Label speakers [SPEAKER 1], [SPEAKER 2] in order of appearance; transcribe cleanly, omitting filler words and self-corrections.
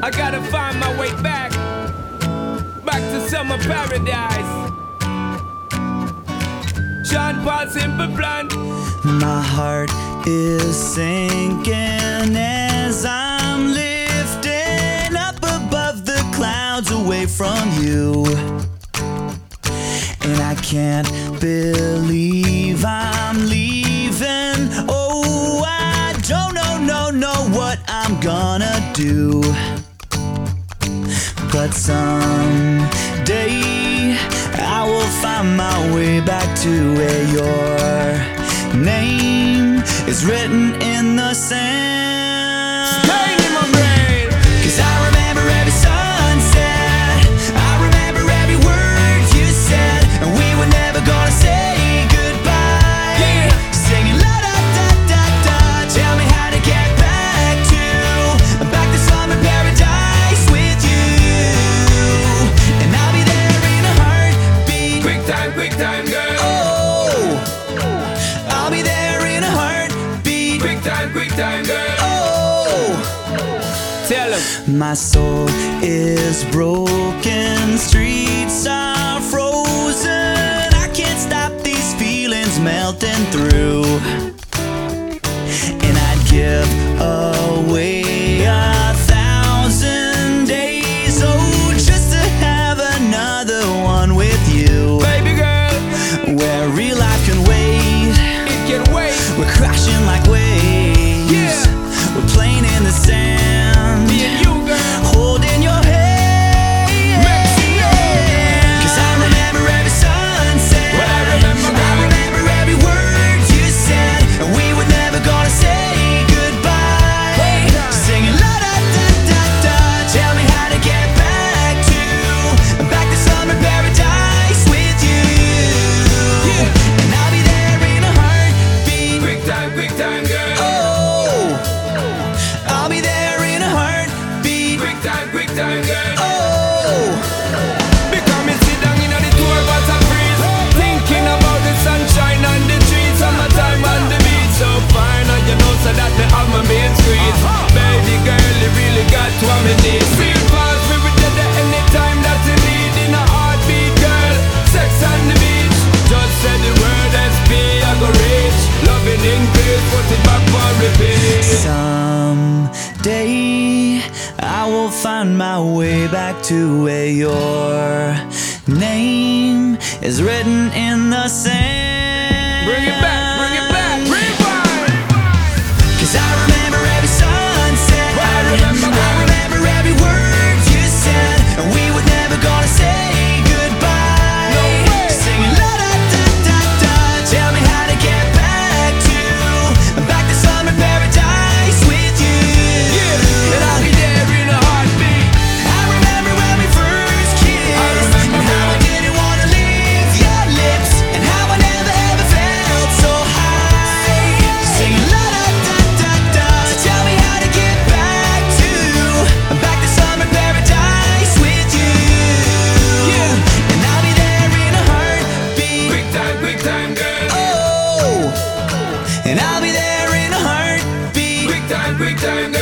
[SPEAKER 1] I gotta find my way back to summer paradise. Sean Paul, Simple Plan.
[SPEAKER 2] My heart is sinking as I'm lifting up above the clouds away from you. And I can't believe I'm leaving. Oh, I don't know what I'm gonna do. But someday I will find my way back to where your name is written in the sand.
[SPEAKER 1] Staying in my brain.
[SPEAKER 2] 'Cause I remember every sunset, I remember every word you said, and we were never gonna say goodbye.
[SPEAKER 1] Yeah.
[SPEAKER 2] Singing la da da da da. Tell me how to get back to summer paradise with you, and I'll be there in a heartbeat.
[SPEAKER 1] Quick time, girl.
[SPEAKER 2] Oh, I'll be there in a heartbeat.
[SPEAKER 1] Quick time, girl.
[SPEAKER 2] Oh,
[SPEAKER 1] Tell him.
[SPEAKER 2] my soul is broken, streets are frozen. I can't stop these feelings melting through, and I'd give away 1,000 days, oh, just to have another one with you,
[SPEAKER 1] Baby girl,
[SPEAKER 2] where real life can wait.
[SPEAKER 1] it can wait.
[SPEAKER 2] We're crashing like waves.
[SPEAKER 1] Yeah.
[SPEAKER 2] We're playing in the sand.
[SPEAKER 1] Me and you, girl.
[SPEAKER 2] Holding your hand.
[SPEAKER 1] Mexico.
[SPEAKER 2] 'Cause I remember every sunset.
[SPEAKER 1] What I remember, girl.
[SPEAKER 2] I remember every word you said, and we were never gonna say goodbye. Singing la da da da da. Tell me how to get back to summer paradise with you.
[SPEAKER 1] Yeah.
[SPEAKER 2] And I'll be there in a heartbeat.
[SPEAKER 1] Quick time, girl.
[SPEAKER 2] Oh, I'll be there in a heartbeat.
[SPEAKER 1] Quick time, girl.
[SPEAKER 2] Oh,
[SPEAKER 1] Because me sit down in the tour bus and freeze, thinking about the sunshine and the trees, summertime on the beach. So fine, and you know so that me have my main squeeze. Baby girl, you really got what me need. Real fast, we will get there anytime that you need. In a heartbeat, girl, sex on the beach. Just say the word SP, I go reach. Loving increase, put it back for repeat.
[SPEAKER 2] someday I will find my way back to where your name is written in the sand.
[SPEAKER 1] Bring it back, rewind.
[SPEAKER 2] 'Cause I remember every sunset.
[SPEAKER 1] What I remember,
[SPEAKER 2] I remember every word you said, and we were never gonna say goodbye.
[SPEAKER 1] No way.
[SPEAKER 2] Singing la da da da da. Tell me how to get back to summer paradise with you.
[SPEAKER 1] Yeah, and I'll be there in a heartbeat.
[SPEAKER 2] I remember when we first kissed.
[SPEAKER 1] I remember
[SPEAKER 2] and how I
[SPEAKER 1] when-
[SPEAKER 2] didn't wanna leave your lips, and how I never ever felt so high. Singing la da da da da. So tell me how to get back to summer paradise with you.
[SPEAKER 1] Yeah.
[SPEAKER 2] And I'll be there in a heartbeat.
[SPEAKER 1] Quick time, girl.
[SPEAKER 2] Oh, and I'll be there in a heartbeat.
[SPEAKER 1] Quick time, girl.